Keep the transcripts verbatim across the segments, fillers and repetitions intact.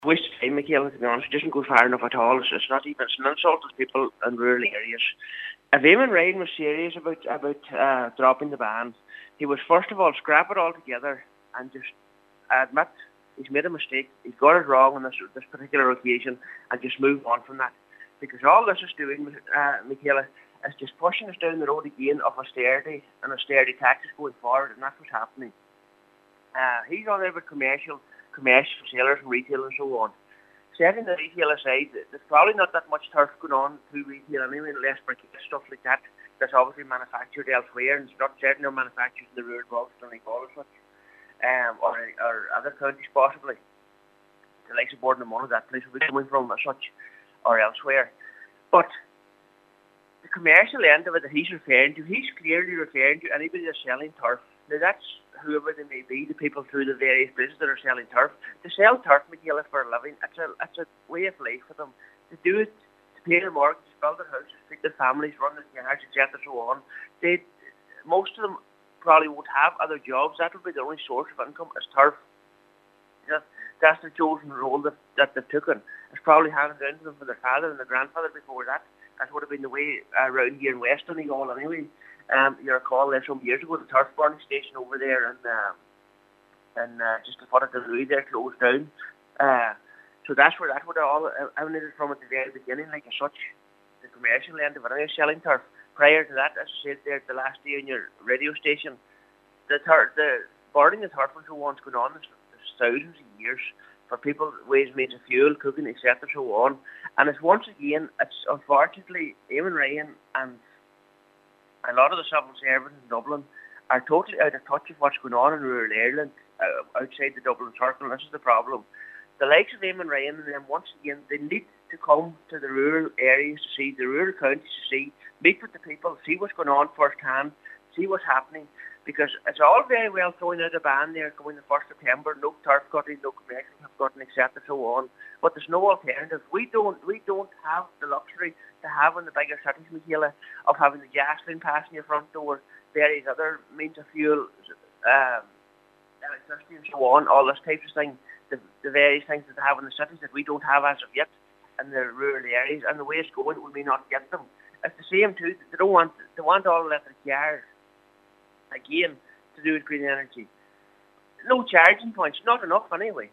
Waste of time, Michaela, to be honest. It doesn't go far enough at all. It's, it's not even, it's an insult to people in rural areas. If Eamon Ryan was serious about about uh, dropping the ban, he would first of all scrap it all together and just admit he's made a mistake, he's got it wrong on this this particular occasion, and just move on from that. Because all this is doing, uh, Michaela, is just pushing us down the road again of austerity and austerity taxes going forward, and that's what's happening. Uh, he's on there about commercial, commercial sailors and retail and so on. Setting the retail aside, there's probably not that much turf going on through retail anyway, unless for stuff like that that's obviously manufactured elsewhere, and it's not certainly manufactured in the rural box or like all of such, um, or, or other counties possibly. The likes of Bournemouth, that place will be coming from as such, or elsewhere. But the commercial end of it that he's referring to, he's clearly referring to anybody that's selling turf. Now that's whoever they may be, the people through the various places that are selling turf. To sell turf, Michaela, for a living, it's a, it's a way of life for them. To do it, to pay their mortgage, build their houses, feed their families, run their yards, et cetera, so on. They, most of them probably won't have other jobs. That will be their only source of income, is turf. That, that's the chosen role that, that they've taken. It's probably handed down to them from their father and their grandfather before that. That would have been the way around here in West Donegal anyway. Um, you recall there some years ago, the turf burning station over there and um, and uh, just the foot of the Louis there closed down. Uh, so that's where that would have all emanated from at the very beginning, like as such, the commercial end of it, anyway, selling turf. Prior to that, as I said there, the last day on your radio station, the tur- the burning of turf and so on is going on. There's, there's thousands of years for people, ways, means of fuel, cooking, et cetera, so on. And it's once again, it's unfortunately, Eamon Ryan and a lot of the civil servants in Dublin are totally out of touch with what's going on in rural Ireland, uh, outside the Dublin circle. This is the problem. The likes of Eamon Ryan and them, once again, they need to come to the rural areas to see, the rural counties to see, meet with the people, see what's going on firsthand, see what's happening. Because it's all very well throwing out a ban there coming the first of September, no turf cutting, no commercial turf cutting, et cetera, so on. But there's no alternative. We don't we don't have the luxury to have in the bigger cities, Michaela, of having the gas line passing your front door, various other means of fuel, um, electricity and so on, all this types of thing, the, the various things that they have in the cities that we don't have as of yet in the rural areas, and the way it's going, we may not get them. It's the same too. They don't want they want all electric cars again to do with green energy. No charging points, not enough anyway.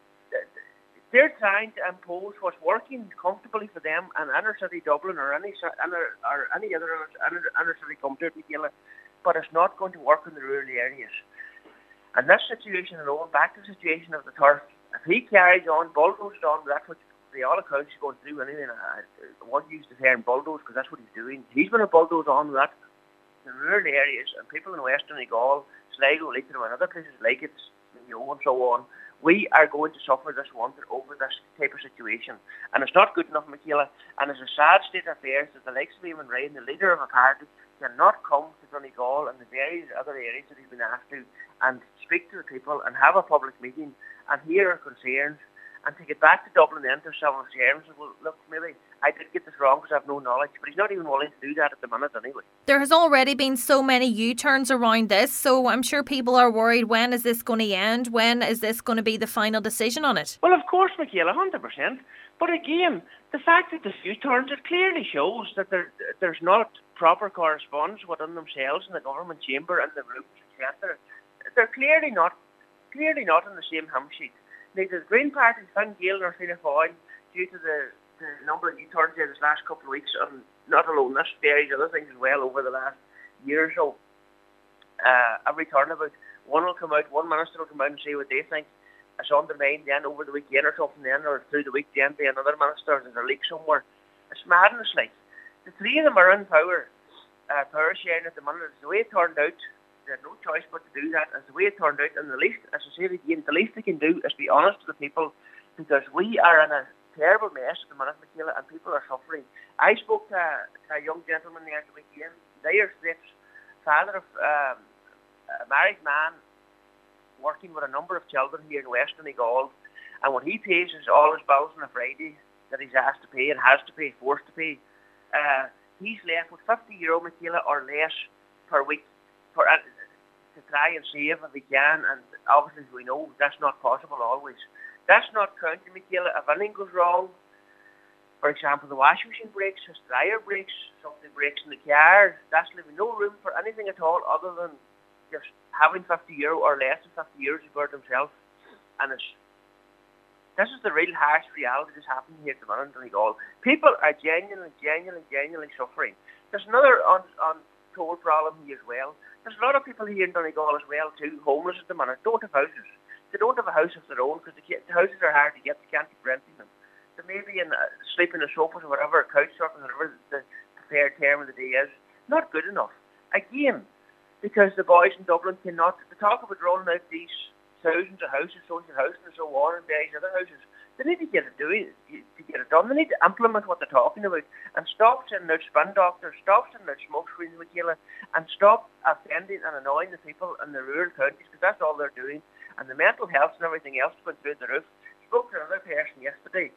They're trying to impose what's working comfortably for them in inner city Dublin or any inner, or any other inner, inner city country, but it's not going to work in the rural areas. And this situation alone, back to the situation of the turf, if he carries on, bulldozed on, that's what the all accounts is going through anyway. And I, I want to use the term bulldoze because that's what he's doing. He's going to bulldoze on that in rural areas, and people in West Donegal, Sligo, Leitrim, and other places like it, you know, and so on. We are going to suffer this winter over this type of situation. And it's not good enough, Michaela, and it's a sad state of affairs that the likes of Eamon Ryan, the leader of a party, cannot come to Donegal and the various other areas that he's been asked to and speak to the people and have a public meeting and hear our concerns and to get back to Dublin then to civil servants. Well, look, maybe I did get this wrong because I have no knowledge, but he's not even willing to do that at the minute anyway. There has already been so many U-turns around this, so I'm sure people are worried, when is this going to end? When is this going to be the final decision on it? Well, of course, Michaela, one hundred percent. But again, the fact that there's U-turns, it clearly shows that there, there's not proper correspondence within themselves in the government chamber and the rooms, et cetera. They're clearly not, clearly not on the same hymn sheet. Neither the Green Party, Fine Gael, nor Fianna Fáil, due to the, the number of U-turns there this last couple of weeks, and not alone this, various other things as well over the last year or so. Uh, every turnabout, one will come out, one minister will come out and say what they think. It's undermined then over the weekend or something then, or through the week then by another minister, there's a leak somewhere. It's madness, like. The three of them are in power, uh, power sharing at the minute. It's the way it turned out. They had no choice but to do that. It's the way it turned out, and the least, as I say again, the least they can do is be honest to the people, because we are in a terrible mess at the minute, Michaela, and people are suffering. I spoke to, to a young gentleman there the weekend. Dire Straits, father of um, a married man, working with a number of children here in West Donegal, and when he pays his, all his bills on a Friday that he's asked to pay and has to pay, forced to pay, uh, he's left with fifty euro, Michaela, or less per week for uh, to try and save if he can, and obviously as we know that's not possible always. That's not counting, Michaela. If anything goes wrong, for example, the washing machine breaks, his dryer breaks, something breaks in the car, that's leaving no room for anything at all other than just having fifty euro or less than fifty euros to burn himself. And it's, this is the real harsh reality that's happening here at the minute in Donegal. People are genuinely, genuinely, genuinely suffering. There's another un, untold problem here as well. There's a lot of people here in Donegal as well too, homeless at the minute, don't have houses. They don't have a house of their own because the, the houses are hard to get, they can't keep renting them. They may be in, uh, sleep in the sofas or whatever, couch surfing, whatever the preferred term of the day is. Not good enough. Again, because the boys in Dublin cannot, they talk about rolling out these thousands of houses, social housing and so on, and various other houses. They need to get it doing, to get it done. They need to implement what they're talking about and stop sending out spin doctors, stop sending out smoke screens, Michaela, and stop offending and annoying the people in the rural counties because that's all they're doing. And the mental health and everything else is going through the roof. Spoke to another person yesterday.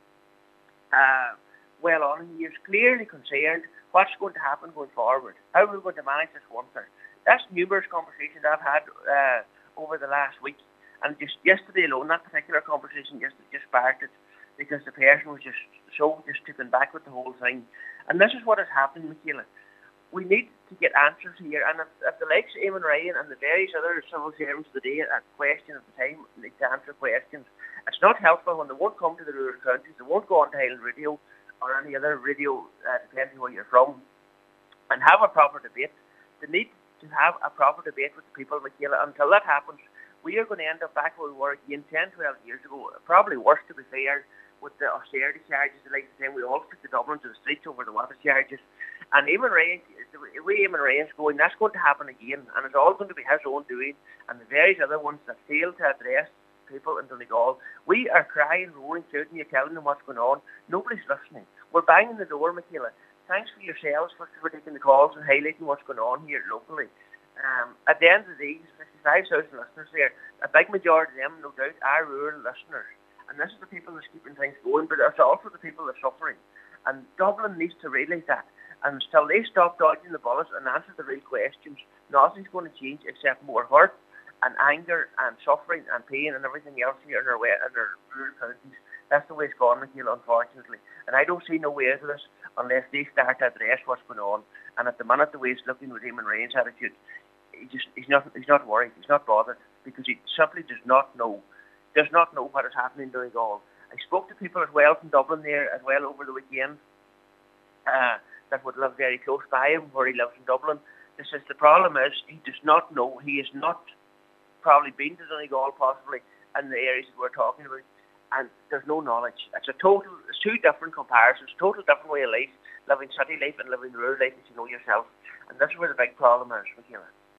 Uh, well on, he is clearly concerned what's going to happen going forward. How are we going to manage this winter? That's numerous conversations I've had uh, over the last week. And just yesterday alone, that particular conversation just, just sparked it because the person was just so just taken back with the whole thing. And this is what is happening, Michaela. We need to get answers here. And if, if the likes of Eamon Ryan and the various other civil servants today at question at the time need to answer questions, it's not helpful when they won't come to the rural counties, they won't go on to Highland Radio or any other radio, uh, depending where you're from, and have a proper debate. They need to have a proper debate with the people, Michaela. Until that happens, we are going to end up back where we were again ten, twelve years ago. Probably worse, to be fair, with the austerity charges. Like the time we all took the Dublin to the streets over the water charges. And Eamon Ryan, the way Eamon Ryan's going, that's going to happen again. And it's all going to be his own doing. And the various other ones that fail to address people in Donegal. We are crying, roaring, shouting, you're telling them what's going on. Nobody's listening. We're banging the door, Michaela. Thanks for yourselves for, for taking the calls and highlighting what's going on here locally. Um, at the end of the day, fifty-five thousand listeners there. A big majority of them, no doubt, are rural listeners. And this is the people that's keeping things going, but it's also the people that are suffering. And Dublin needs to realise that. And until they stop dodging the bullets and answer the real questions, nothing's going to change except more hurt and anger and suffering and pain and everything else here in our, way, in our rural counties. That's the way it's gone, Michaela, unfortunately. And I don't see no way out of this unless they start to address what's going on. And at the minute, the way it's looking with Eamon Ryan's attitude, he just he's not he's not worried, he's not bothered, because he simply does not know, does not know what is happening in Donegal. I spoke to people as well from Dublin there as well over the weekend uh, that would live very close by him, where he lives in Dublin. This is the problem is he does not know, he has not probably been to Donegal possibly in the areas that we're talking about, and there's no knowledge. It's a total, it's two different comparisons, total different way of life, living city life and living rural life, as you know yourself. And this is where the big problem is, Michaela.